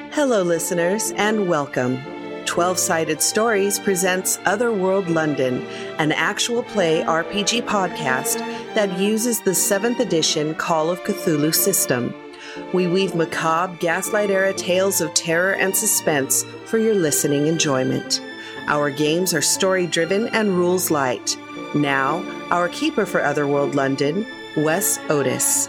Hello, listeners, and welcome. 12-Sided Stories presents Otherworld London, an actual play RPG podcast that uses the 7th edition Call of Cthulhu system. We weave macabre, Gaslight-era tales of terror and suspense for your listening enjoyment. Our games are story-driven and rules-light. Now, our keeper for Otherworld London, Wes Otis.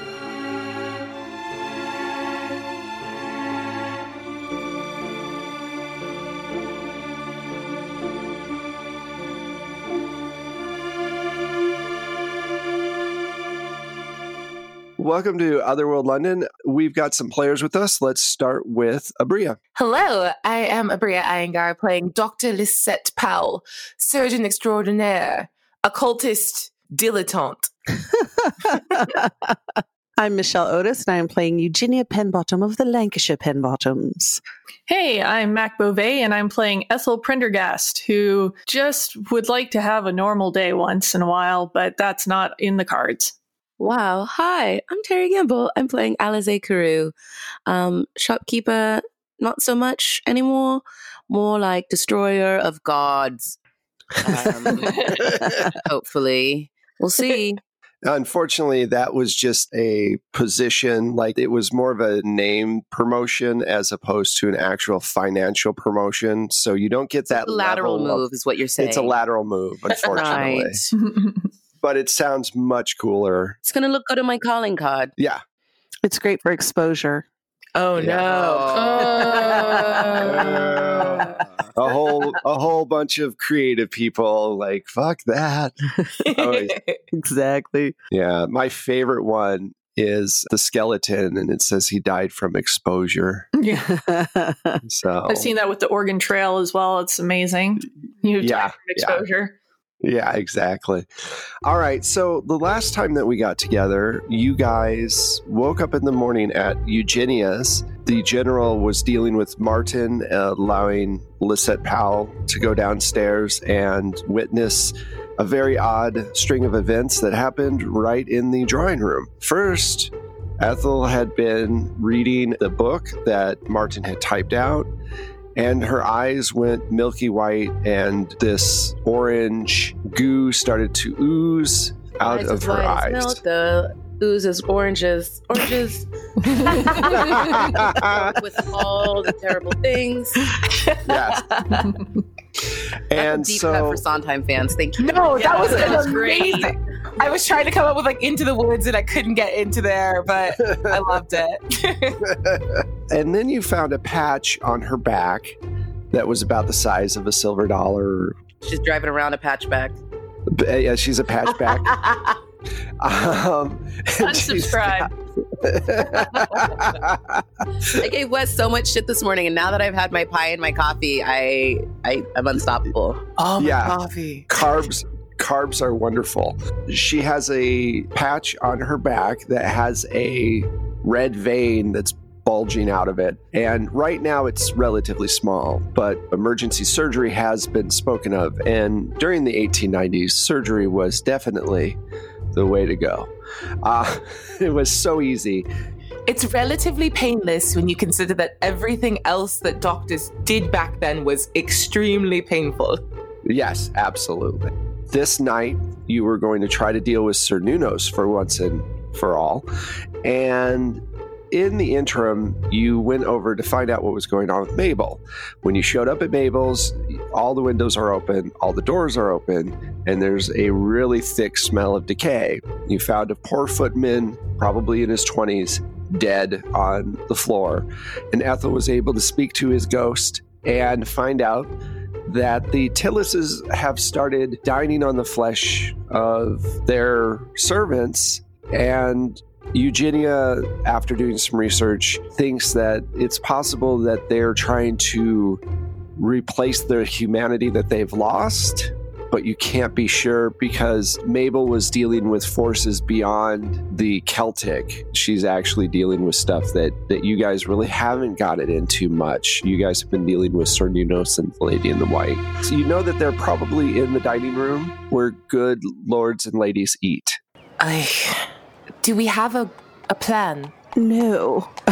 Welcome to Otherworld London. We've got some players with us. Let's start with Abria. Hello, I am Abria Iyengar playing Dr. Lisette Powell, surgeon extraordinaire, occultist dilettante. I'm Michelle Otis, and I'm playing Eugenia Penbottom of the Lancashire Penbottoms. Hey, I'm Mac Beauvais, and I'm playing Ethel Prendergast, who just would like to have a normal day once in a while, but that's not in the cards. Wow. Hi, I'm Terry Gamble. I'm playing Alize Carew. Shopkeeper, not so much anymore. More like destroyer of gods. Hopefully. We'll see. Unfortunately, that was just a position, like it was more of a name promotion as opposed to an actual financial promotion. So you don't get that lateral move is what you're saying. It's a lateral move, unfortunately. Right. But it sounds much cooler. It's going to look good on my calling card. Yeah. It's great for exposure. Oh, Yeah. no. A whole bunch of creative people like, fuck that. Exactly. Yeah. My favorite one is the skeleton, and it says he died from exposure. Yeah. So I've seen that with the Oregon Trail as well. It's amazing. You have Yeah, time for exposure. Yeah, exactly. All right. So the last time that we got together, you guys woke up in the morning at Eugenia's. The general was dealing with Martin, allowing Lisette Powell to go downstairs and witness a very odd string of events that happened right in the drawing room. First, Ethel had been reading the book that Martin had typed out, and her eyes went milky white, and this orange goo started to ooze out of her eyes. Milk, the ooze is oranges. Oranges. With all the terrible things. Yes. That's And a deep so, cut for Sondheim fans. Thank you. No, that was great. amazing. I was trying to come up with like Into the Woods and I couldn't get into there, but I loved it. and then you found a patch on her back that was about the size of a silver dollar. She's driving around a patchback. Yeah, she's a patchback. Unsubscribe. I gave Wes so much shit this morning, and now that I've had my pie and my coffee, I'm unstoppable. Oh, my Yeah. coffee. Carbs are wonderful. She has a patch on her back that has a red vein that's bulging out of it. And right now it's relatively small, but emergency surgery has been spoken of. And during the 1890s, surgery was definitely the way to go. It was so easy. It's relatively painless when you consider that everything else that doctors did back then was extremely painful. Yes, absolutely. This night, you were going to try to deal with Sir Nunos for once and for all. And in the interim, you went over to find out what was going on with Mabel. When you showed up at Mabel's, all the windows are open, all the doors are open, and there's a really thick smell of decay. You found a poor footman, probably in his 20s, dead on the floor. And Ethel was able to speak to his ghost and find out that the Tillises have started dining on the flesh of their servants, and Eugenia, after doing some research, thinks that it's possible that they're trying to replace the humanity that they've lost, but you can't be sure because Mabel was dealing with forces beyond the Celtic. She's actually dealing with stuff that you guys really haven't gotten into much. You guys have been dealing with Sir Nunos and the Lady in the White. So you know that they're probably in the dining room where good lords and ladies eat. Do we have a plan? No.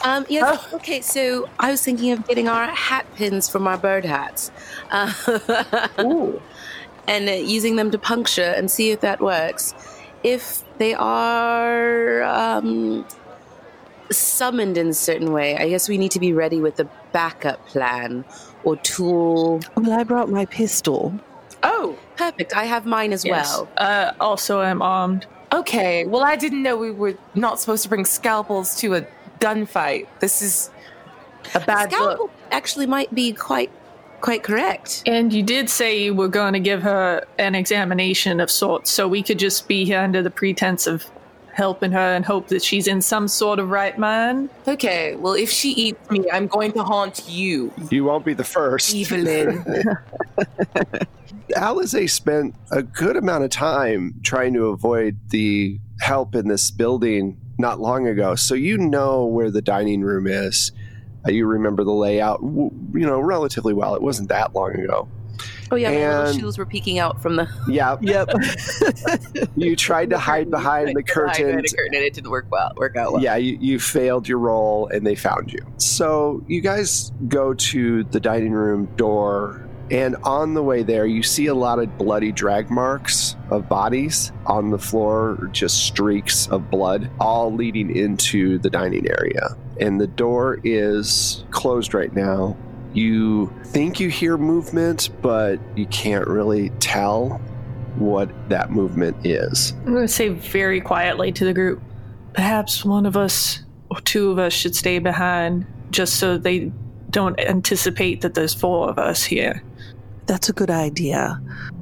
Yes. Okay, so I was thinking of getting our hat pins from our bird hats. Ooh. And using them to puncture and see if that works. If they are summoned in a certain way, I guess we need to be ready with a backup plan or tool. Well, I brought my pistol. Oh, Perfect. I have mine as well. Also, I'm armed. okay. Well, I didn't know we were not supposed to bring scalpels to a gunfight. This is a bad Scalpel look. actually might be quite correct. And you did say you were going to give her an examination of sorts, so we could just be here under the pretense of helping her and hope that she's in some sort of right mind. Okay, well, if she eats me, I'm going to haunt you, You won't be the first. Evelyn. Alize spent a good amount of time trying to avoid the help in this building not long ago. So you know where the dining room is. You remember the layout, relatively well. It wasn't that long ago. Oh yeah, my little And- shoes were peeking out from the Yeah. Yep. You tried to hide behind the curtain. and it didn't work out well. Yeah, you failed your roll and they found you. So you guys go to the dining room door, and on the way there, you see a lot of bloody drag marks of bodies on the floor, just streaks of blood, all leading into the dining area. And the door is closed right now. You think you hear movement, but you can't really tell what that movement is. I'm going to say very quietly to the group, perhaps one of us or two of us should stay behind just so they don't anticipate that there's four of us here. That's a good idea.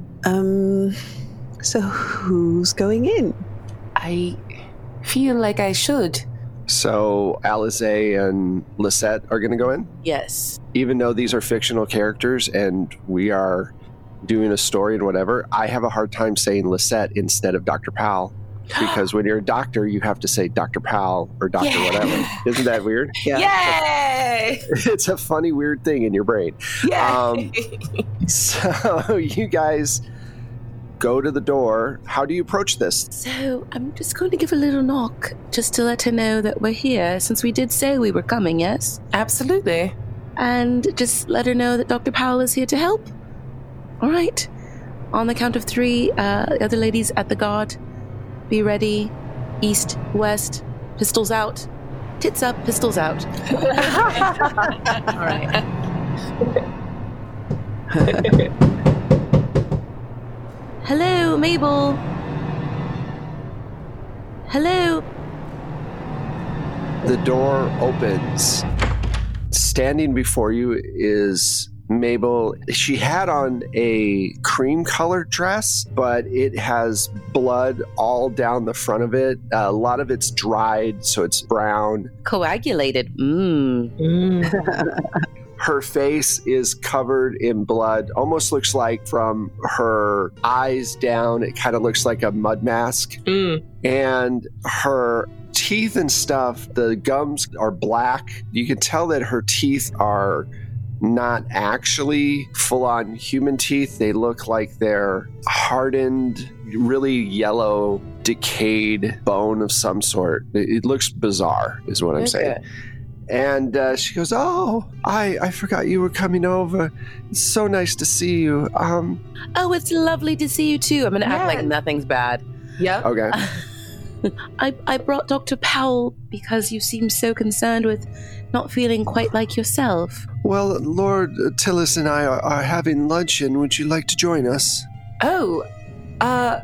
So who's going in? I feel like I should. So Alize and Lisette are going to go in? Yes. Even though these are fictional characters and we are doing a story and whatever, I have a hard time saying Lisette instead of Dr. Powell. Because when you're a doctor, you have to say Dr. Powell or Dr. Yeah. whatever. Isn't that weird? Yay! It's a funny, weird thing in your brain. Yay! So you guys go to the door. How do you approach this? So I'm just going to give a little knock just to let her know that we're here, since we did say we were coming, yes? Absolutely. And just let her know that Dr. Powell is here to help. All right. On the count of 3, the other ladies at the guard, be ready. East, west, pistols out. Tits up, pistols out. All right. Hello, Mabel. Hello. The door opens. Standing before you is Mabel. She had on a cream-colored dress, but it has blood all down the front of it. A lot of it's dried, so it's brown. Coagulated. Her face is covered in blood. Almost looks like from her eyes down, it kind of looks like a mud mask. And her teeth and stuff, the gums are black. You can tell that her teeth are not actually full-on human teeth. They look like they're hardened, really yellow, decayed bone of some sort. It looks bizarre, is what I'm saying. And she goes, "Oh, I forgot you were coming over. It's so nice to see you." Oh, it's lovely to see you too. I'm going to act like nothing's bad. Yep. Okay. I brought Dr. Powell because you seem so concerned with not feeling quite like yourself. Well, Lord Tillis and I are having luncheon. Would you like to join us? Oh, I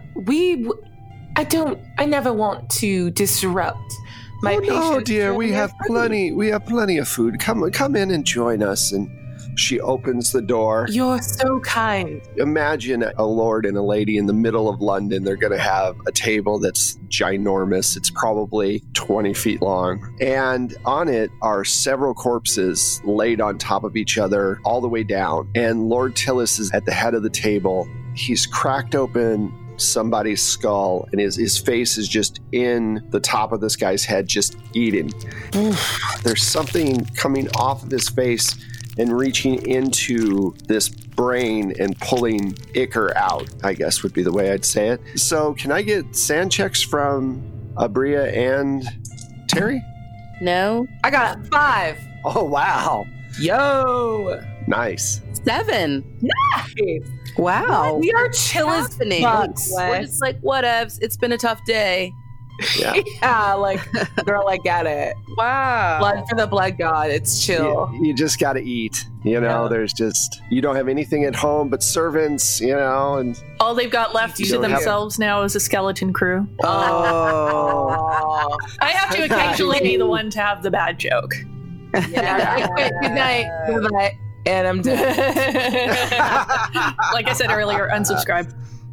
never want to disrupt my patients. No, dear, during we their have party. plenty. We have plenty of food. Come in and join us. And she opens the door. You're so kind. Imagine a lord and a lady in the middle of London. They're going to have a table that's ginormous. It's probably 20 feet long. And on it are several corpses laid on top of each other all the way down. And Lord Tillis is at the head of the table. He's cracked open somebody's skull, and his face is just in the top of this guy's head, just eating. There's something coming off of his face and reaching into this brain and pulling ichor out, I guess would be the way I'd say it. So can I get sand checks from Abria and Terry? No. I got a 5. Oh, wow. Yo. Nice. 7. Nice. Wow. We are chill as Happening. fuck. We're just like, whatevs. It's been a tough day. Yeah. Yeah, like, girl, I get it. Wow. Blood for the blood god. It's chill. You just got to eat. You know, Yeah. there's just, you don't have anything at home but servants, you know, and All they've got left You to don't have- themselves now is a skeleton crew. Oh. I have to occasionally be the one to have the bad joke. Yeah. Good night. Bye-bye. And I'm dead. Like I said earlier, unsubscribe.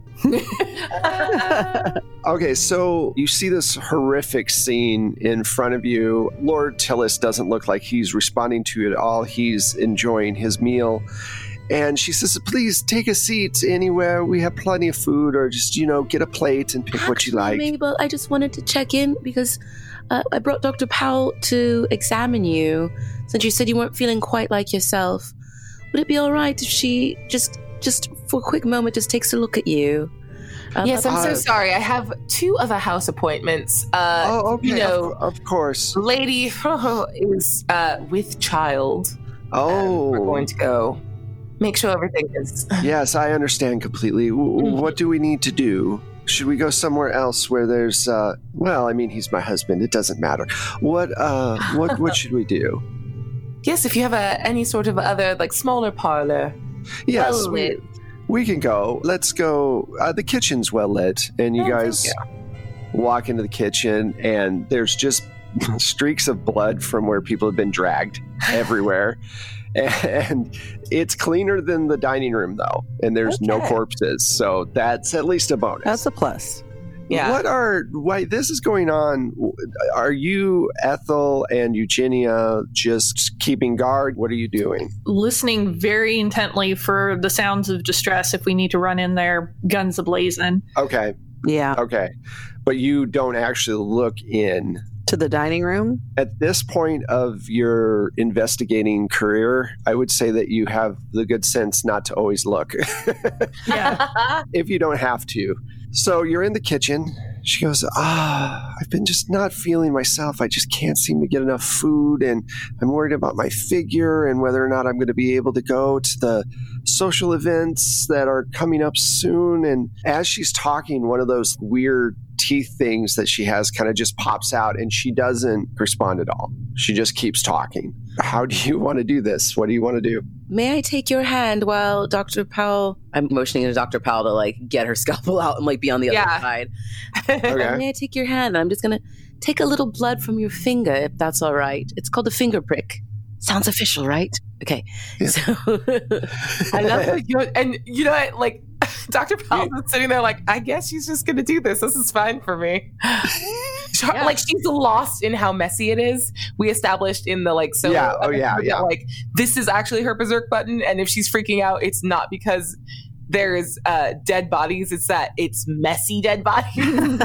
Okay, so you see this horrific scene in front of you. Lord Tillis doesn't look like he's responding to it at all. He's enjoying his meal. And she says, please take a seat anywhere. We have plenty of food, or just, get a plate and pick what you like. Mabel, I just wanted to check in because I brought Dr. Powell to examine you since you said you weren't feeling quite like yourself. Would it be all right if she just for a quick moment just takes a look at you? Yes, I'm so sorry. I have 2 other house appointments. Okay, of course. Lady is with child. Oh. We're going to go make sure everything is. Yes, I understand completely. What do we need to do? Should we go somewhere else where there's, he's my husband. It doesn't matter. What should we do? Yes, if you have any sort of other, like, smaller parlor. Yes, well lit. we can go. Let's go. The kitchen's well lit, and you guys walk into the kitchen, and there's just streaks of blood from where people have been dragged everywhere. And it's cleaner than the dining room, though, and there's no corpses, so that's at least a bonus. That's a plus. Yeah. Why this is going on? Are you, Ethel and Eugenia, just keeping guard? What are you doing? Listening very intently for the sounds of distress if we need to run in there, guns ablazing. Okay. Yeah. Okay. But you don't actually look in. To the dining room? At this point of your investigating career, I would say that you have the good sense not to always look. Yeah. If you don't have to. So you're in the kitchen. She goes, I've been just not feeling myself. I just can't seem to get enough food, and I'm worried about my figure and whether or not I'm going to be able to go to the social events that are coming up soon. And as she's talking, one of those weird teeth things that she has kind of just pops out, and she doesn't respond at all. She just keeps talking. How do you want to do this? What do you want to do? May I take your hand while Dr. Powell... I'm motioning to Dr. Powell to, like, get her scalpel out and, like, be on the other side. Okay. May I take your hand? And I'm just going to take a little blood from your finger, if that's all right. It's called a finger prick. Sounds official, right? Okay. Yeah. So I love it. And you know what? Like, Dr. Powell's sitting there like, I guess she's just going to do this. This is fine for me. Like, she's lost in how messy it is. We established in the, like, so that, like, this is actually her berserk button. And if she's freaking out, it's not because there's dead bodies. It's that it's messy dead bodies.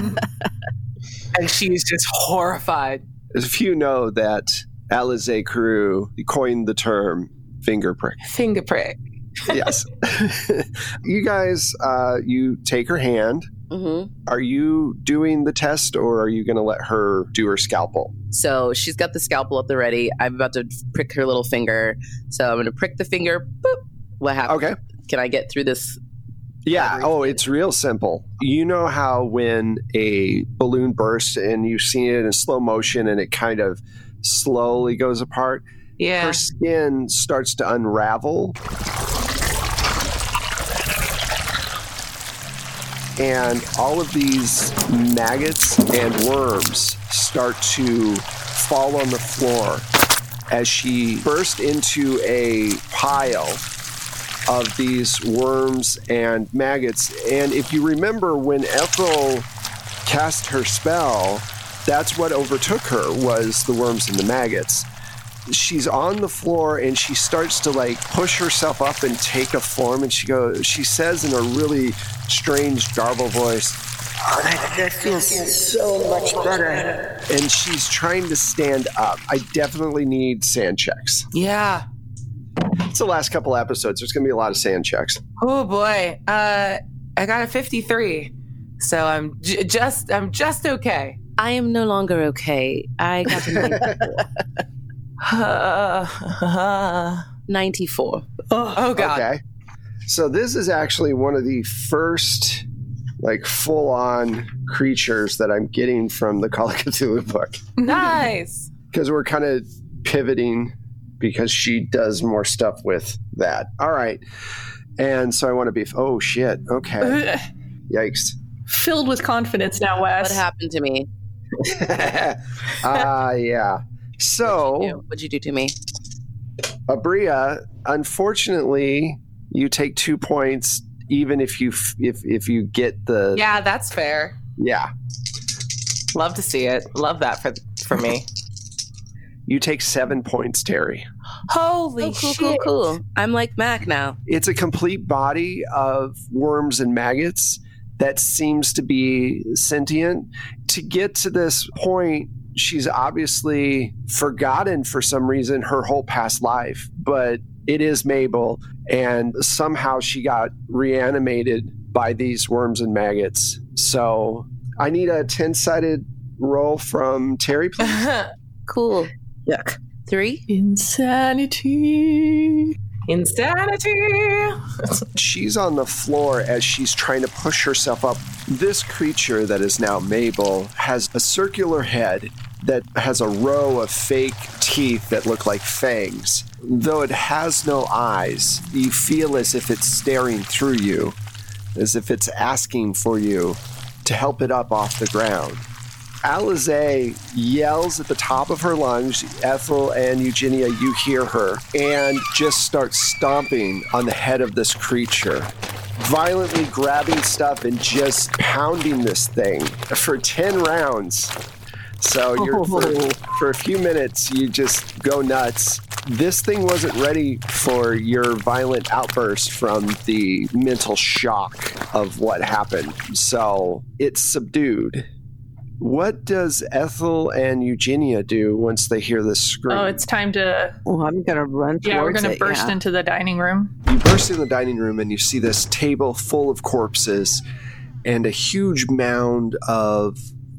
And she's just horrified. If you know that Alizé Crew coined the term finger prick. Finger prick. Yes. You guys, you take her hand. Mm-hmm. Are you doing the test, or are you going to let her do her scalpel? So she's got the scalpel up there ready. I'm about to prick her little finger. So I'm going to prick the finger. Boop. What happens? Okay. Can I get through this? Yeah. Oh, it's real simple. You know how when a balloon bursts and you've seen it in slow motion and it kind of slowly goes apart? Yeah. Her skin starts to unravel. And all of these maggots and worms start to fall on the floor as she burst into a pile of these worms and maggots. And if you remember, when Ethel cast her spell, that's what overtook her, was the worms and the maggots. She's on the floor and she starts to, like, push herself up and take a form, and she says in a really strange garbled voice, that feels so much better. And she's trying to stand up. I definitely need sand checks. Yeah. It's the last couple episodes. There's going to be a lot of sand checks. Oh boy. I got a 53. So I'm just okay. I am no longer okay. I got a 94. Oh God. Okay. So this is actually one of the first like full-on creatures that I'm getting from the Call of Cthulhu book. Nice. Because we're kind of pivoting because she does more stuff with that. All right. And so I want to be, oh shit. Okay. Yikes. Filled with confidence now, Wes. What happened to me? Yeah. So, What'd you do to me? Abria, unfortunately, you take 2 points even if you get the Yeah, that's fair. yeah. Love to see it. Love that for me. You take 7 points, Terry. Holy shit. Cool. I'm like Mac now. It's a complete body of worms and maggots that seems to be sentient. To get to this point, she's obviously forgotten for some reason her whole past life, but it is Mabel, and somehow she got reanimated by these worms and maggots. So I need a 10-sided roll from Terry, please. Cool. Yuck. 3? Insanity. Insanity. She's on the floor as she's trying to push herself up. This creature that is now Mabel has a circular head that has a row of fake teeth that look like fangs. Though it has no eyes, you feel as if it's staring through you, as if it's asking for you to help it up off the ground. Alize yells at the top of her lungs. Ethel and Eugenia, you hear her, and just start stomping on the head of this creature, violently grabbing stuff and just pounding this thing for 10 rounds. So you're for a few minutes, you just go nuts. This thing wasn't ready for your violent outburst from the mental shock of what happened. So it's subdued. What does Ethel and Eugenia do once they hear this scream? Oh, it's time to... Well, I'm going to run towards it. Yeah, we're going to burst into the dining room. You burst in the dining room and you see this table full of corpses and a huge mound of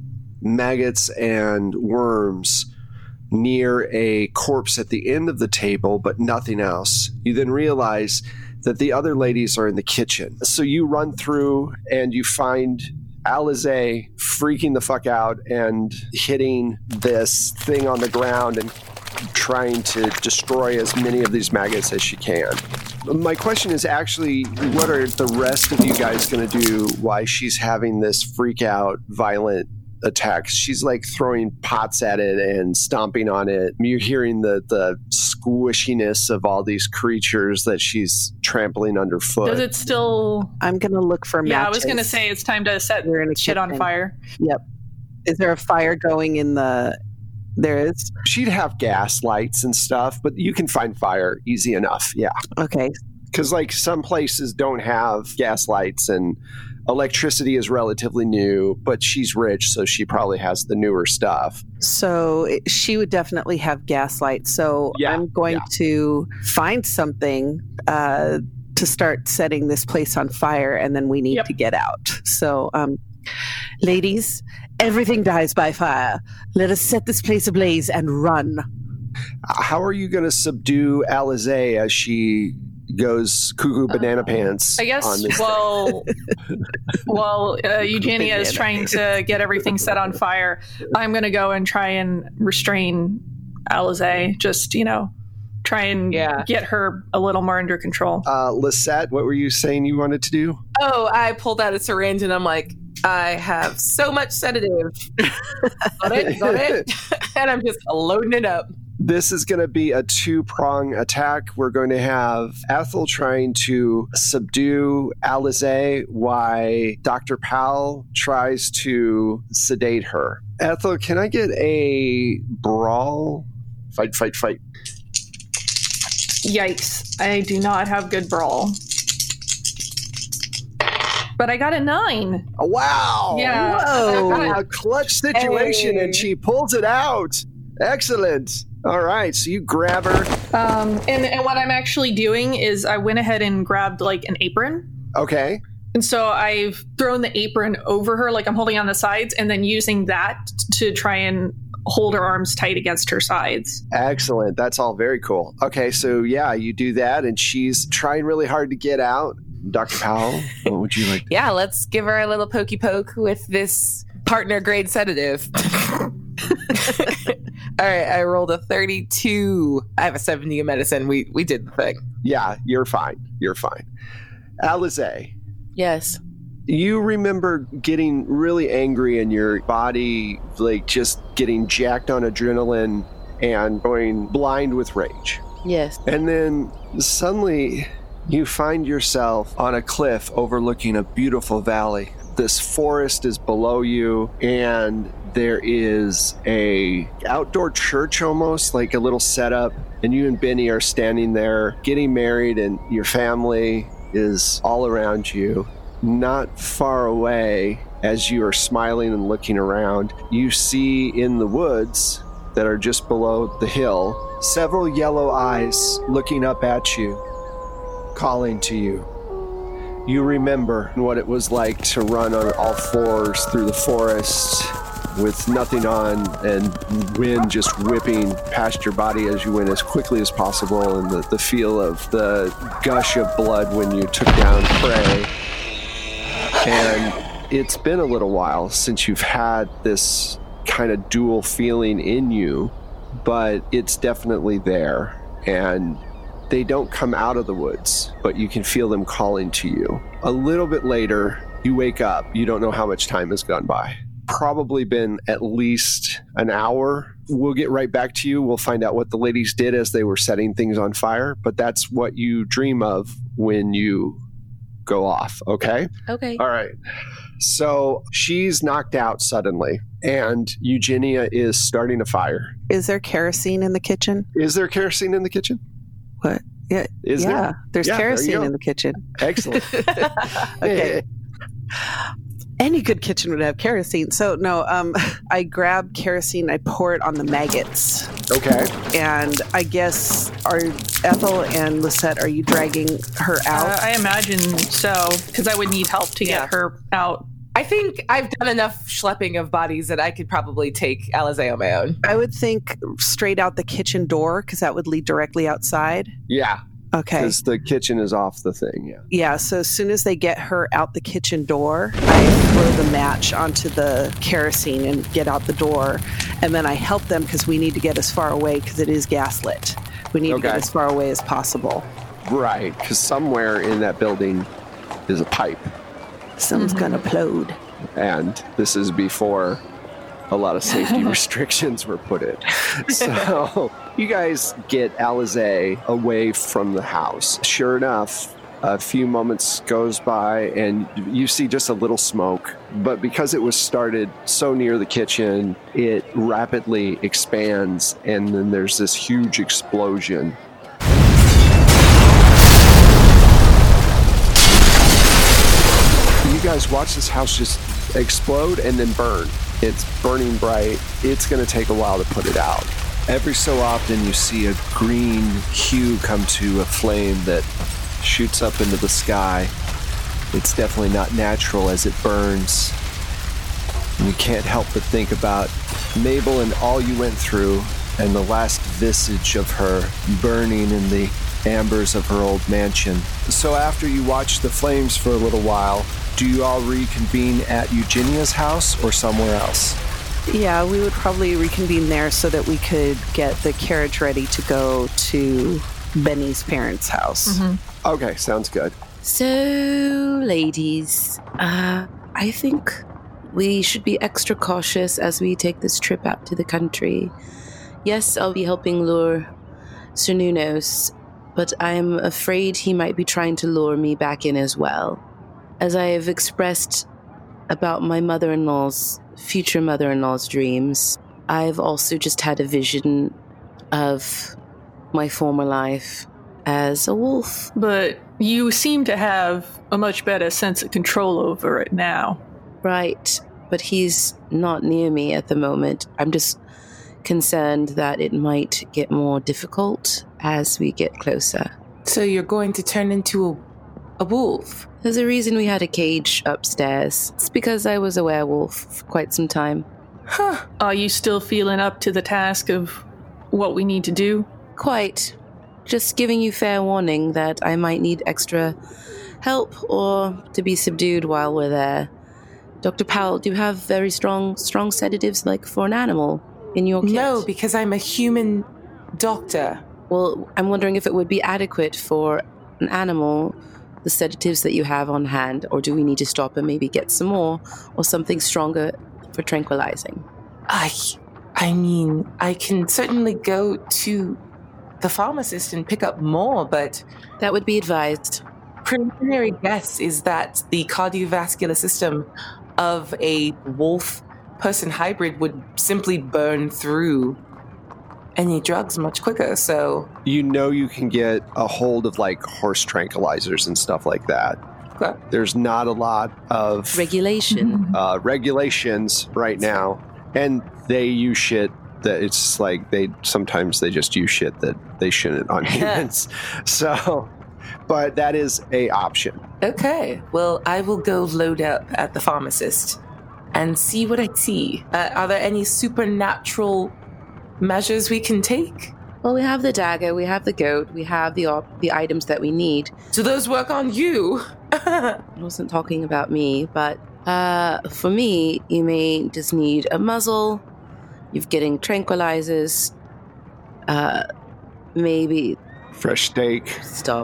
maggots and worms near a corpse at the end of the table, but nothing else. You then realize that the other ladies are in the kitchen. So you run through and you find Alize freaking the fuck out and hitting this thing on the ground and trying to destroy as many of these maggots as she can. My question is actually, what are the rest of you guys going to do while she's having this freak out, violent attack? She's like throwing pots at it and stomping on it. You're hearing the squishiness of all these creatures that she's trampling underfoot. Does it still... I'm going to look for matches. Yeah, I was going to say it's time to set shit on fire. Yep. Is there a fire going in the... There is? She'd have gas lights and stuff, but you can find fire easy enough. Yeah. Okay. Because like some places don't have gas lights and electricity is relatively new, but she's rich, so she probably has the newer stuff. So she would definitely have gaslight. So Yeah, I'm going to find something to start setting this place on fire, and then we need to get out. So, ladies, everything dies by fire. Let us set this place ablaze and run. How are you going to subdue Alize as she goes cuckoo banana pants? I guess, on this while Eugenia is trying to get everything set on fire, I'm going to go and try and restrain Alize. Just, try and get her a little more under control. Lisette, what were you saying you wanted to do? Oh, I pulled out a syringe and I'm like, I have so much sedative. Got it. And I'm just loading it up. This is going to be a 2-prong attack. We're going to have Ethel trying to subdue Alize while Dr. Powell tries to sedate her. Ethel, can I get a brawl? Fight. Yikes. I do not have good brawl. But I got a 9. Oh, wow. Yeah. Whoa. A clutch situation, and she pulls it out. Excellent. All right, so you grab her. And what I'm actually doing is I went ahead and grabbed like an apron. Okay. And so I've thrown the apron over her, like I'm holding on the sides, and then using that to try and hold her arms tight against her sides. Excellent. That's all very cool. Okay, so yeah, you do that, and she's trying really hard to get out. Dr. Powell, what would you like? Yeah, let's give her a little pokey poke with this partner grade sedative. All right, I rolled a 32. I have a 70 in medicine. We did the thing. Yeah, you're fine. You're fine. Alize. Yes. You remember getting really angry and your body like just getting jacked on adrenaline and going blind with rage. Yes. And then suddenly you find yourself on a cliff overlooking a beautiful valley. This forest is below you, and there is a outdoor church, almost like a little setup, and you and Benny are standing there getting married, and your family is all around you. Not far away, as you are smiling and looking around, you see in the woods that are just below the hill several yellow eyes looking up at you, calling to you. You remember what it was like to run on all fours through the forest with nothing on and wind just whipping past your body as you went as quickly as possible, and the feel of the gush of blood when you took down prey. And it's been a little while since you've had this kind of dual feeling in you, but it's definitely there. And they don't come out of the woods, but you can feel them calling to you. A little bit later, you wake up. You don't know how much time has gone by. Probably been at least an hour. We'll get right back to you. We'll find out what the ladies did as they were setting things on fire, but that's what you dream of when you go off, okay? Okay. All right. So she's knocked out suddenly, and Eugenia is starting a fire. Is there kerosene in the kitchen? Is there kerosene in the kitchen? What? Yeah. Is there? There's kerosene in the kitchen. Excellent. Okay. Any good kitchen would have kerosene. So no, I grab kerosene, I pour it on the maggots. Okay. And I guess are Ethel and Lisette, are you dragging her out? I imagine so, because I would need help to get her out. I think I've done enough schlepping of bodies that I could probably take Alize on my own. I would think straight out the kitchen door, because that would lead directly outside. Yeah. Okay. Because the kitchen is off the thing, yeah. Yeah, so as soon as they get her out the kitchen door, I throw the match onto the kerosene and get out the door. And then I help them because we need to get as far away because it is gaslit. We need to get as far away as possible. Right, because somewhere in that building is a pipe. Something's gonna implode. And this is before a lot of safety restrictions were put in. So you guys get Alize away from the house. Sure enough, a few moments goes by and you see just a little smoke. But because it was started so near the kitchen, it rapidly expands, and then there's this huge explosion. You guys watch this house just explode and then burn. It's burning bright. It's going to take a while to put it out. Every so often you see a green hue come to a flame that shoots up into the sky. It's definitely not natural as it burns. And you can't help but think about Mabel and all you went through, and the last visage of her burning in the ambers of her old mansion. So after you watch the flames for a little while, do you all reconvene at Eugenia's house or somewhere else? Yeah, we would probably reconvene there so that we could get the carriage ready to go to Benny's parents' house. Mm-hmm. Okay, sounds good. So, ladies, I think we should be extra cautious as we take this trip out to the country. Yes, I'll be helping lure Cernunnos, but I'm afraid he might be trying to lure me back in as well. As I have expressed about my future mother-in-law's dreams, I've also just had a vision of my former life as a wolf. But you seem to have a much better sense of control over it now. Right, but he's not near me at the moment. I'm just concerned that it might get more difficult as we get closer. So you're going to turn into a wolf? There's a reason we had a cage upstairs. It's because I was a werewolf for quite some time. Huh. Are you still feeling up to the task of what we need to do? Quite. Just giving you fair warning that I might need extra help or to be subdued while we're there. Dr. Powell, do you have very strong sedatives like for an animal in your kit? No, because I'm a human doctor. Well, I'm wondering if it would be adequate for an animal, the sedatives that you have on hand, or do we need to stop and maybe get some more or something stronger for tranquilizing? I mean, I can certainly go to the pharmacist and pick up more, but... That would be advised. Preliminary guess is that the cardiovascular system of a wolf-person hybrid would simply burn through any drugs much quicker, so... You know you can get a hold of, like, horse tranquilizers and stuff like that. Okay. There's not a lot of... regulations right now, and they use shit that it's like sometimes they just use shit that they shouldn't on humans. So, but that is a option. Okay, well, I will go load up at the pharmacist and see what I see. Are there any supernatural measures we can take? Well, we have the dagger, we have the goat, we have the items that we need. Do those work on you? I wasn't talking about me, but for me, you may just need a muzzle. You're getting tranquilizers. Maybe fresh steak. Stop.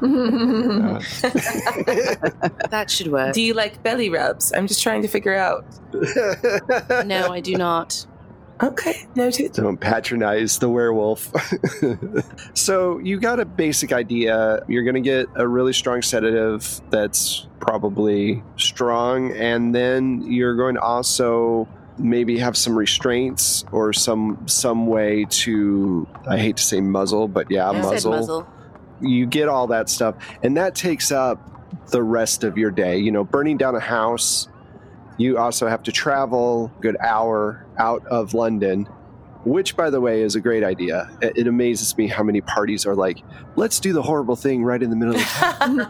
That should work. Do you like belly rubs? I'm just trying to figure out. No, I do not. Okay, noted. Don't patronize the werewolf. So you got a basic idea. You're going to get a really strong sedative that's probably strong, and then you're going to also maybe have some restraints or some way to, I hate to say muzzle, but muzzle. You get all that stuff, and that takes up the rest of your day. You know, burning down a house, you also have to travel a good hour out of London, which, by the way, is a great idea. It amazes me how many parties are like, let's do the horrible thing right in the middle of the town.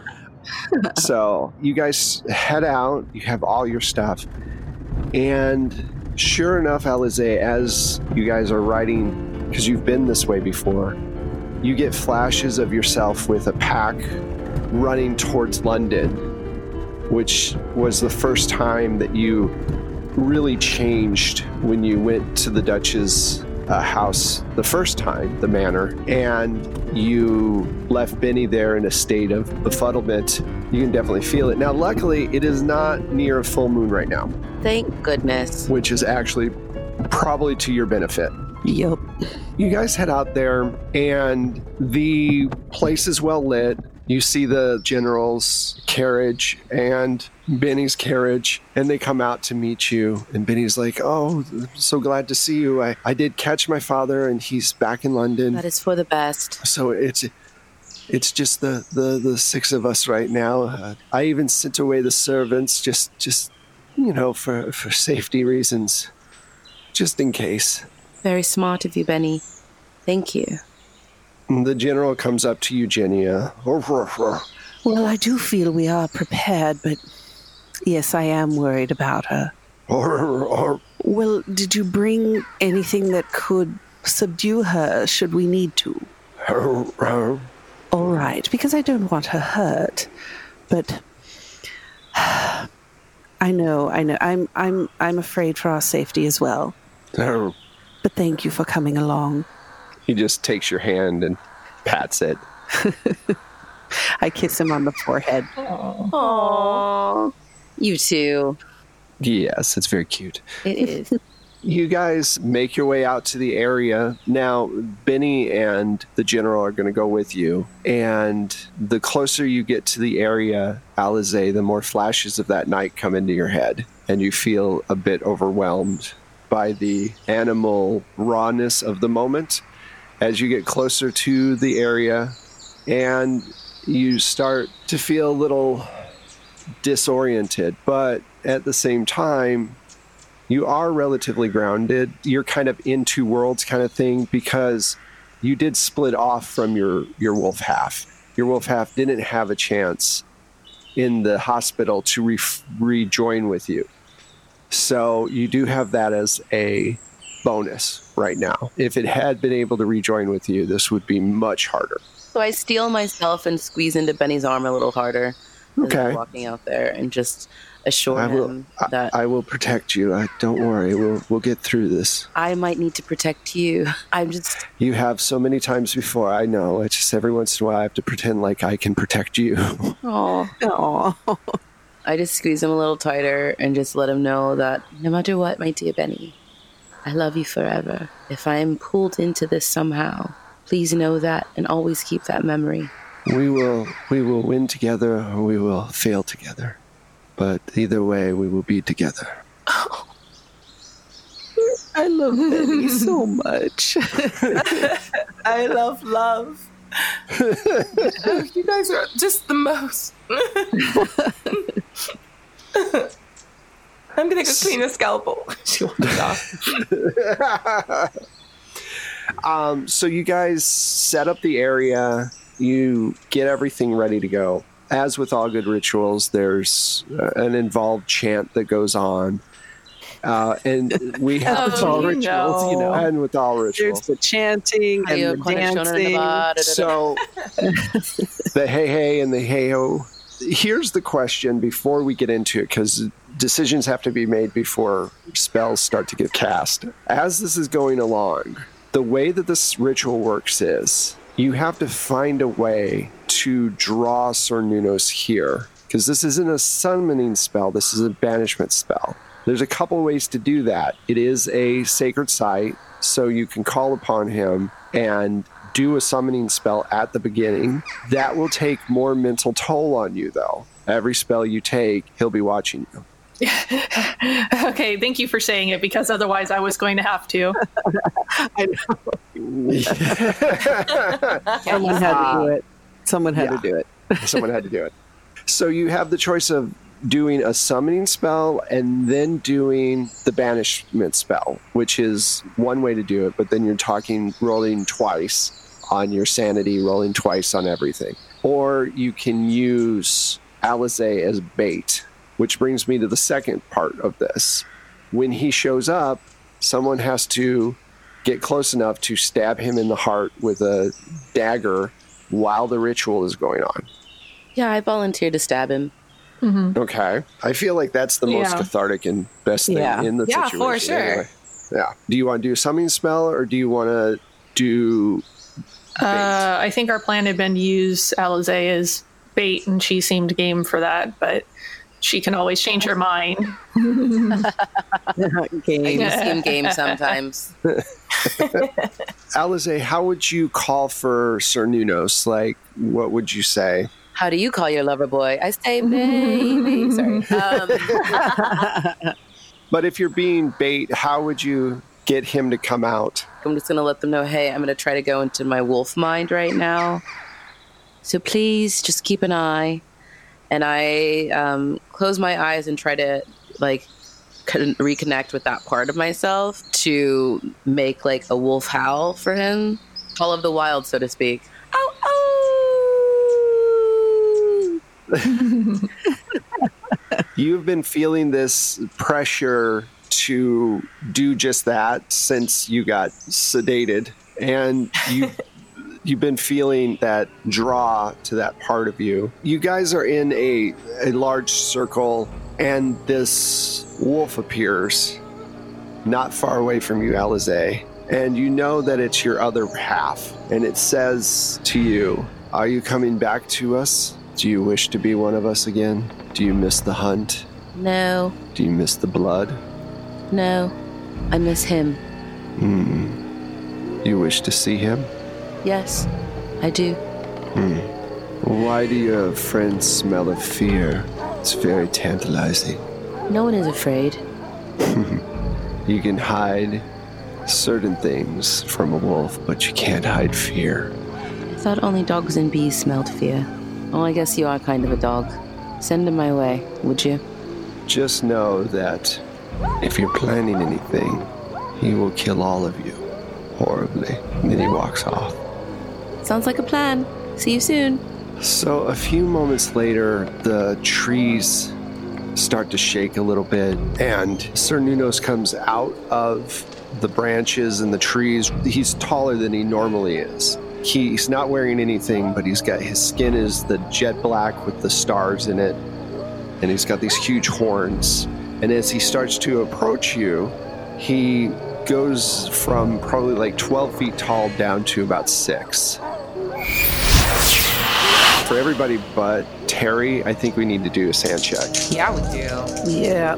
So you guys head out, you have all your stuff, and sure enough, Alize, as you guys are riding, because you've been this way before, you get flashes of yourself with a pack running towards London, which was the first time that you really changed when you went to the Dutch's house the first time, the manor, and you left Benny there in a state of befuddlement. You can definitely feel it. Now, luckily, it is not near a full moon right now. Thank goodness. Which is actually probably to your benefit. Yep. You guys head out there, and the place is well lit. You see the general's carriage and Benny's carriage, and they come out to meet you. And Benny's like, oh, I'm so glad to see you. I did catch my father, and he's back in London. That is for the best. So it's just the six of us right now. I even sent away the servants just you know, for safety reasons, just in case. Very smart of you, Benny. Thank you. The general comes up to Eugenia. Well, I do feel we are prepared, but yes, I am worried about her. Well, did you bring anything that could subdue her should we need to? All right, because I don't want her hurt, but I know. I'm afraid for our safety as well. But thank you for coming along. He just takes your hand and pats it. I kiss him on the forehead. Aww. You too. Yes, it's very cute. It is. You guys make your way out to the area. Now, Benny and the general are going to go with you. And the closer you get to the area, Alize, the more flashes of that night come into your head. And you feel a bit overwhelmed by the animal rawness of the moment as you get closer to the area, and you start to feel a little disoriented, but at the same time, you are relatively grounded. You're kind of in two worlds kind of thing, because you did split off from your wolf half. Your wolf half didn't have a chance in the hospital to rejoin with you. So you do have that as a bonus right now. If it had been able to rejoin with you, this would be much harder. So I steel myself and squeeze into Benny's arm a little harder. Okay. As I'm walking out there and just assure him that I will protect you. Don't worry. We'll get through this. I might need to protect you. You have so many times before. I know. It's just every once in a while I have to pretend like I can protect you. Oh. I just squeeze him a little tighter and just let him know that no matter what, my dear Benny, I love you forever. If I am pulled into this somehow, please know that and always keep that memory. We will win together or we will fail together. But either way, we will be together. Oh. I love Benny so much. I love love. You guys are just the most. I'm going to go clean a scalpel. She walks off. So you guys set up the area. You get everything ready to go. As with all good rituals, there's an involved chant that goes on. And we have with all rituals, you know. And with all rituals. There's the chanting and the dancing. So the hey hey and the hey ho. Here's the question before we get into it, because decisions have to be made before spells start to get cast. As this is going along, the way that this ritual works is you have to find a way to draw Cernunnos here, because this isn't a summoning spell, this is a banishment spell. There's a couple ways to do that. It is a sacred site, so you can call upon him and do a summoning spell at the beginning. That will take more mental toll on you, though. Every spell you take, he'll be watching you. Okay, thank you for saying it, because otherwise I was going to have to. I know. Someone had to do it. Someone had to do it. So you have the choice of doing a summoning spell and then doing the banishment spell, which is one way to do it, but then you're talking rolling twice on your sanity, rolling twice on everything. Or you can use Alisaie as bait, which brings me to the second part of this. When he shows up, someone has to get close enough to stab him in the heart with a dagger while the ritual is going on. Yeah, I volunteer to stab him. Mm-hmm. Okay. I feel like that's the most cathartic and best thing in the situation. Yeah, for sure. Anyway. Yeah. Do you want to do a summoning spell or do you want to do bait? I think our plan had been to use Alisaie as bait, and she seemed game for that, but she can always change her mind. I do seem game sometimes. Alisaie, how would you call for Cernunnos? Like, what would you say? How do you call your lover boy? I say baby. Sorry. But if you're being bait, how would you get him to come out? I'm just going to let them know, hey, I'm going to try to go into my wolf mind right now. So please just keep an eye. And I close my eyes and try to reconnect with that part of myself to make like a wolf howl for him. Call of the wild, so to speak. Ow, ow! You've been feeling this pressure to do just that since you got sedated, and you've been feeling that draw to that part of you. You guys are in a large circle, and this wolf appears not far away from you, Alisaie, and you know that it's your other half, and it says to you, "Are you coming back to us? Do you wish to be one of us again? Do you miss the hunt? No. Do you miss the blood? No. I miss him. You wish to see him? Yes, I do. Why do your friends smell of fear? It's very tantalizing. No one is afraid. You can hide certain things from a wolf, but you can't hide fear. I thought only dogs and bees smelled fear. Oh, I guess you are kind of a dog. Send him my way, would you? Just know that if you're planning anything, he will kill all of you horribly. And then he walks off. Sounds like a plan. See you soon. So a few moments later, the trees start to shake a little bit, and Cernunnos comes out of the branches and the trees. He's taller than he normally is. He's not wearing anything, but his skin is the jet black with the stars in it, and he's got these huge horns. And as he starts to approach you, he goes from probably like 12 feet tall down to about 6. For everybody but Terry, I think we need to do a sand check. Yeah, we do. Yeah.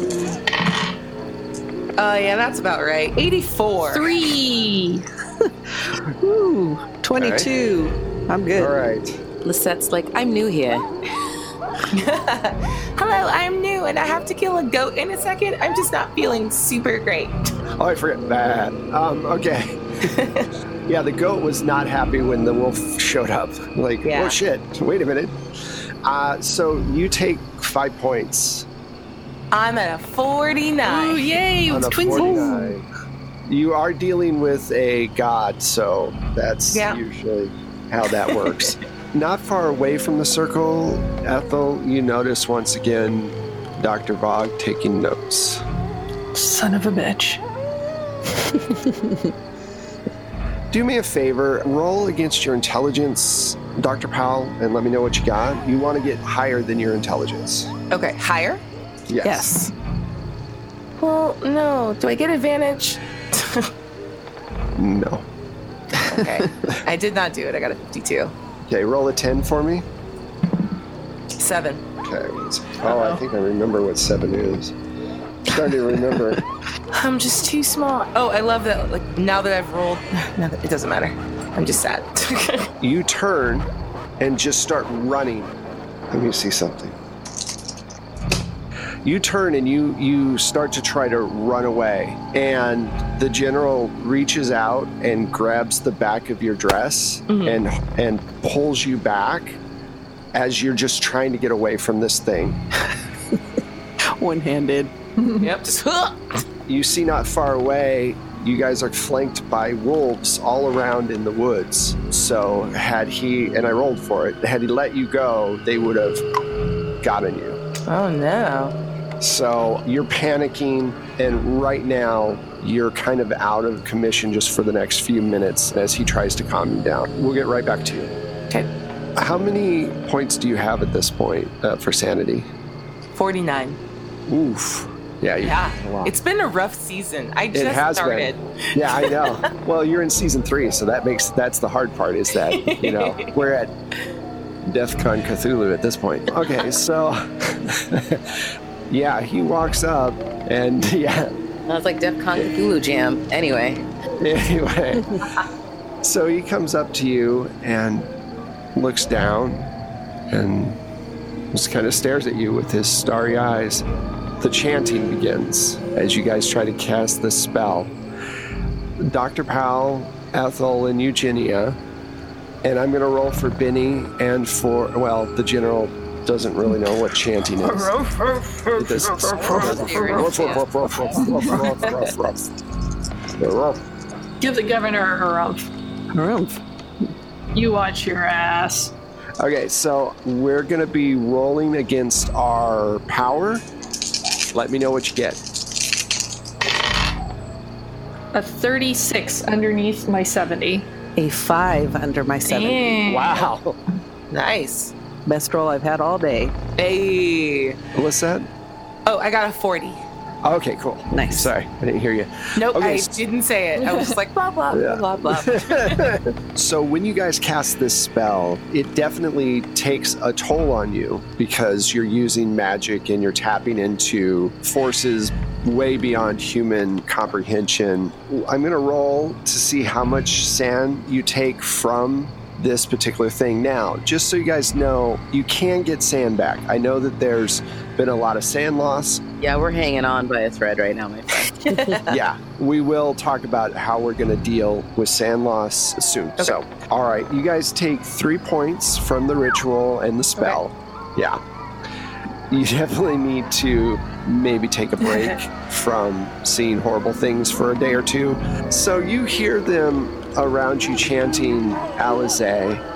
Yeah, that's about right. 84. 3. Ooh, 22. Right. I'm good. All right. Lisette's like, I'm new here. Hello, I'm new and I have to kill a goat in a second. I'm just not feeling super great. Oh, I forgot that. Okay. Yeah, the goat was not happy when the wolf showed up. Like, oh shit, wait a minute. So you take 5 points. I'm at a 49. Oh, yay, it's twinsies. You are dealing with a god, so that's usually how that works. Not far away from the circle, Ethel, you notice once again Dr. Vogt taking notes. Son of a bitch. Do me a favor, roll against your intelligence, Dr. Powell, and let me know what you got. You want to get higher than your intelligence. Okay, higher? Yes. Well, no. Do I get advantage? No. Okay. I did not do it. I got a 52. Okay, roll a 10 for me. 7. Okay. I think I remember what 7 is. I'm starting to remember. I'm just too small. Oh, I love that. Like, now that I've rolled, it doesn't matter. I'm just sad. You turn and just start running. Let me see something. You turn and you start to try to run away, and the general reaches out and grabs the back of your dress and pulls you back as you're just trying to get away from this thing. One-handed. Yep. Just You see not far away, you guys are flanked by wolves all around in the woods. So had he, and I rolled for it, had he let you go, they would have gotten you. Oh no. So you're panicking, and right now you're kind of out of commission just for the next few minutes as he tries to calm you down. We'll get right back to you. Okay. How many points do you have at this point for sanity? 49. Oof. Yeah. It's been a rough season. I just started. Been. Yeah, I know. Well, you're in season 3, so that's the hard part is that, we're at DEFCON Cthulhu at this point. Okay, so yeah, he walks up and That's like DEFCON Cthulhu Jam. Anyway. So he comes up to you and looks down and just kind of stares at you with his starry eyes. The chanting begins as you guys try to cast this spell. Dr. Powell, Ethel, and Eugenia, and I'm going to roll for Benny and for, the general doesn't really know what chanting is. Give the governor a harumph. You watch your ass. Okay, so we're going to be rolling against our power. Let me know what you get. A 36 underneath my 70. A 5 under my 70. Damn. Wow. Nice. Best roll I've had all day. Hey. What's that? Oh, I got a 40. Okay, cool. Nice. Sorry, I didn't hear you. Nope, okay, I didn't say it. I was just like, blah, blah, blah, blah, blah. So when you guys cast this spell, it definitely takes a toll on you because you're using magic and you're tapping into forces way beyond human comprehension. I'm going to roll to see how much sand you take from this particular thing. Now, just so you guys know, you can get sand back. I know that there's been a lot of sand loss. Yeah, we're hanging on by a thread right now, my friend. Yeah, we will talk about how we're going to deal with sand loss soon. Okay. So, all right, you guys take 3 points from the ritual and the spell. Okay. Yeah. You definitely need to maybe take a break from seeing horrible things for a day or two. So you hear them around you chanting Alizé,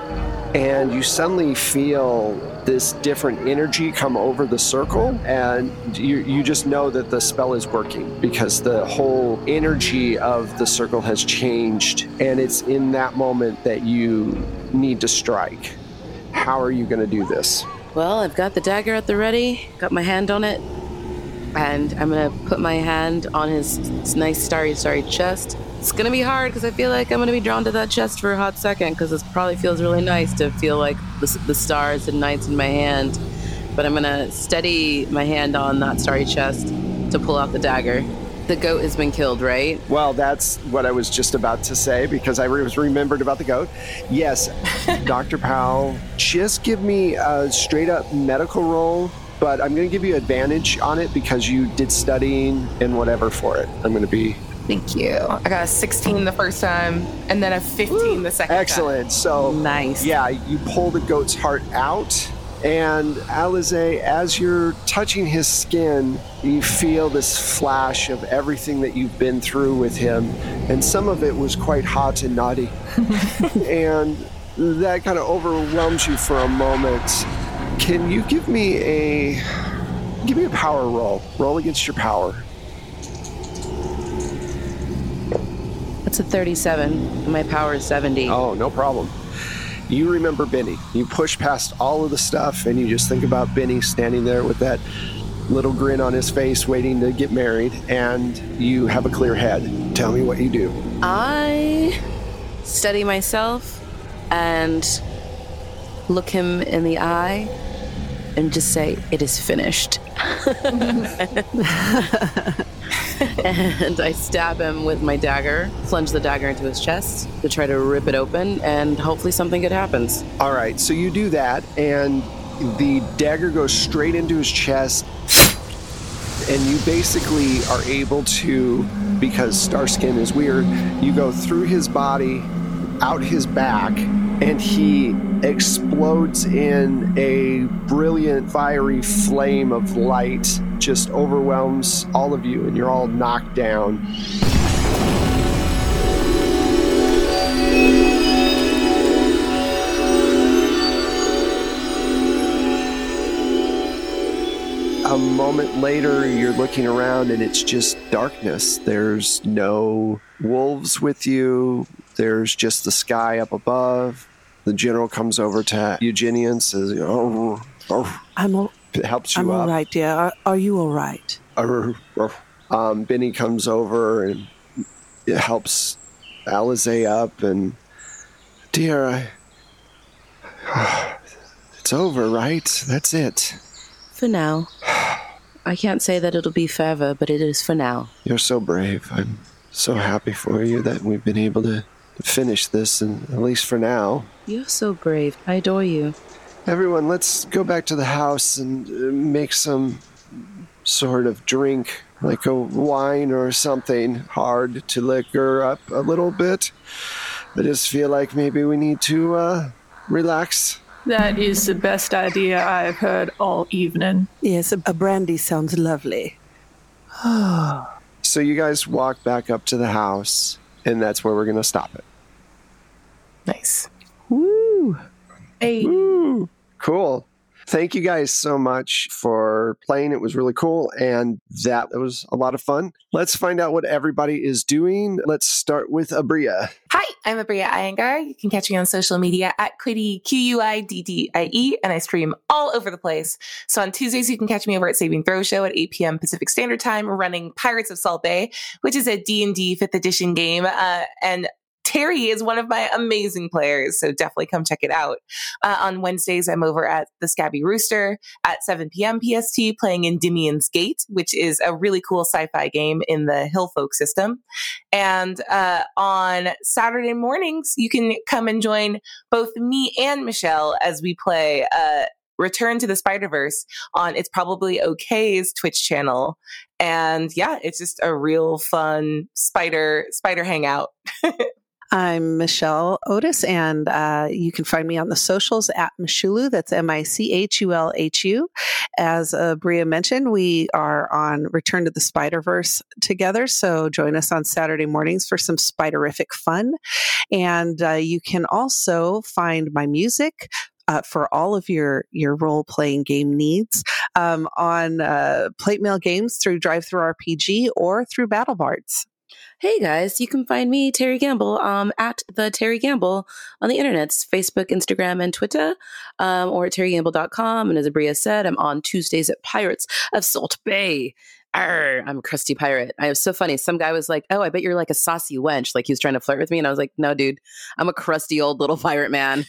and you suddenly feel this different energy come over the circle, and you just know that the spell is working because the whole energy of the circle has changed, and it's in that moment that you need to strike. How are you going to do this? Well, I've got the dagger at the ready, got my hand on it, and I'm going to put my hand on his nice starry chest. It's going to be hard because I feel like I'm going to be drawn to that chest for a hot second because it probably feels really nice to feel like the stars and nights in my hand. But I'm going to steady my hand on that starry chest to pull out the dagger. The goat has been killed, right? Well, that's what I was just about to say because I was remembered about the goat. Yes, Dr. Powell, just give me a straight up medical roll, but I'm going to give you advantage on it because you did studying and whatever for it. I'm going to be... Thank you. I got a 16 the first time and then a 15 the second Excellent. time. So, nice. Yeah, you pull the goat's heart out. And Alize, as you're touching his skin, you feel this flash of everything that you've been through with him. And some of it was quite hot and naughty. And that kind of overwhelms you for a moment. Can you give me a power roll? Roll against your power. That's a 37, and my power is 70. Oh, no problem. You remember Benny. You push past all of the stuff, and you just think about Benny standing there with that little grin on his face waiting to get married, and you have a clear head. Tell me what you do. I steady myself and look him in the eye and just say, "It is finished." And I stab him with my dagger, plunge the dagger into his chest to try to rip it open, and hopefully something good happens. All right, so you do that, and the dagger goes straight into his chest, and you basically are able to, because Starskin is weird, you go through his body, out his back, and he explodes in a brilliant, fiery flame of light, just overwhelms all of you, and you're all knocked down. A moment later, you're looking around, and it's just darkness. There's no wolves with you. There's just the sky up above. The general comes over to Eugenia and says, it helps you I'm up. all right, dear. Are you all right? Benny comes over and it helps Alize up, and dear, it's over, right? That's it. For now. I can't say that it'll be forever, but it is for now. You're so brave. I'm so happy for you that we've been able to finish this, and at least for now. You're so brave. I adore you. Everyone, let's go back to the house and make some sort of drink, like a wine or something hard to liquor up a little bit. I just feel like maybe we need to relax. That is the best idea I've heard all evening. Yes, a brandy sounds lovely. So you guys walk back up to the house, and that's where we're going to stop it. Nice. Woo! Hey. Woo! Cool. Thank you guys so much for playing. It was really cool, and that was a lot of fun. Let's find out what everybody is doing. Let's start with Abria. Hi, I'm Abria Iyengar. You can catch me on social media at Quiddy, Q-U-I-D-D-I-E, and I stream all over the place. So on Tuesdays, you can catch me over at Saving Throw Show at 8 p.m. Pacific Standard Time, running Pirates of Salt Bay, which is a D&D 5th edition game, and Terry is one of my amazing players, so definitely come check it out. On Wednesdays, I'm over at the Scabby Rooster at 7 p.m. PST playing Endymion's Gate, which is a really cool sci-fi game in the Hillfolk system. And on Saturday mornings, you can come and join both me and Michelle as we play Return to the Spider-Verse on It's Probably OK's Twitch channel. And yeah, it's just a real fun spider hangout. I'm Michelle Otis, and you can find me on the socials at Michulu. That's Michulhu. As Bria mentioned, we are on Return to the Spider-Verse together, so join us on Saturday mornings for some Spiderific fun. And you can also find my music for all of your role-playing game needs on Plate Mail Games through DriveThruRPG or through BattleBards. Hey guys, you can find me, Terry Gamble, at the Terry Gamble on the internets, Facebook, Instagram, and Twitter, or at terrygamble.com. And as Abria said, I'm on Tuesdays at Pirates of Salt Bay. Arr, I'm a crusty pirate. I was so funny. Some guy was like, "Oh, I bet you're like a saucy wench." Like he was trying to flirt with me. And I was like, "No, dude, I'm a crusty old little pirate man."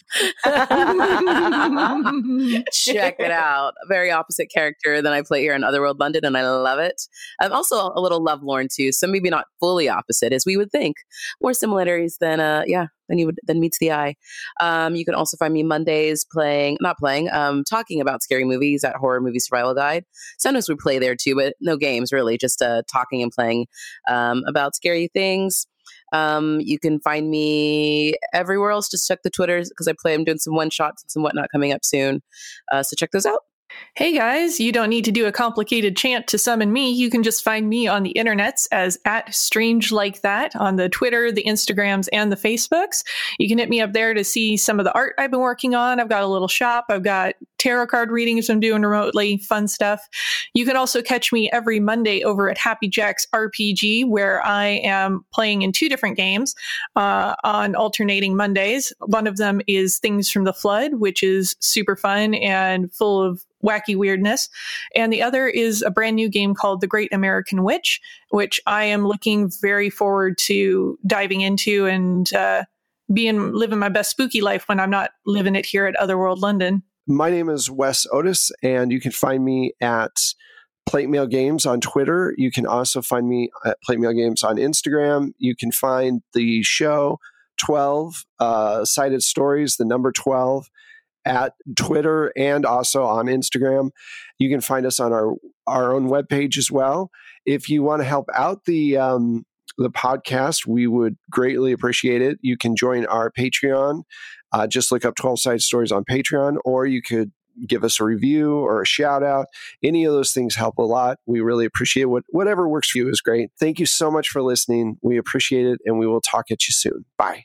Check it out. A very opposite character than I play here in Otherworld London, and I love it. I'm also a little lovelorn too, so maybe not fully opposite as we would think. More similarities than than meets the eye. You can also find me Mondays talking about scary movies at Horror Movie Survival Guide. Sometimes we play there too, but no games really, just talking and playing about scary things. You can find me everywhere else. Just check the Twitters because I'm doing some one shots and some whatnot coming up soon. So check those out. Hey guys, you don't need to do a complicated chant to summon me. You can just find me on the internets as at Strange Like That on the Twitter, the Instagrams, and the Facebooks. You can hit me up there to see some of the art I've been working on. I've got a little shop. I've got tarot card readings I'm doing remotely, fun stuff. You can also catch me every Monday over at Happy Jack's RPG, where I am playing in 2 different games on alternating Mondays. One of them is Things from the Flood, which is super fun and full of wacky weirdness. And the other is a brand new game called The Great American Witch, which I am looking very forward to diving into and living my best spooky life when I'm not living it here at Otherworld London. My name is Wes Otis, and you can find me at Plate Mail Games on Twitter. You can also find me at Plate Mail Games on Instagram. You can find the show 12 Sided Stories, the number 12, at Twitter and also on Instagram. You can find us on our own webpage as well. If you want to help out the podcast, we would greatly appreciate it. You can join our Patreon. Just look up 12 Sided Stories on Patreon, or you could give us a review or a shout out. Any of those things help a lot. We really appreciate whatever works for you is great. Thank you so much for listening. We appreciate it, and we will talk at you soon. Bye.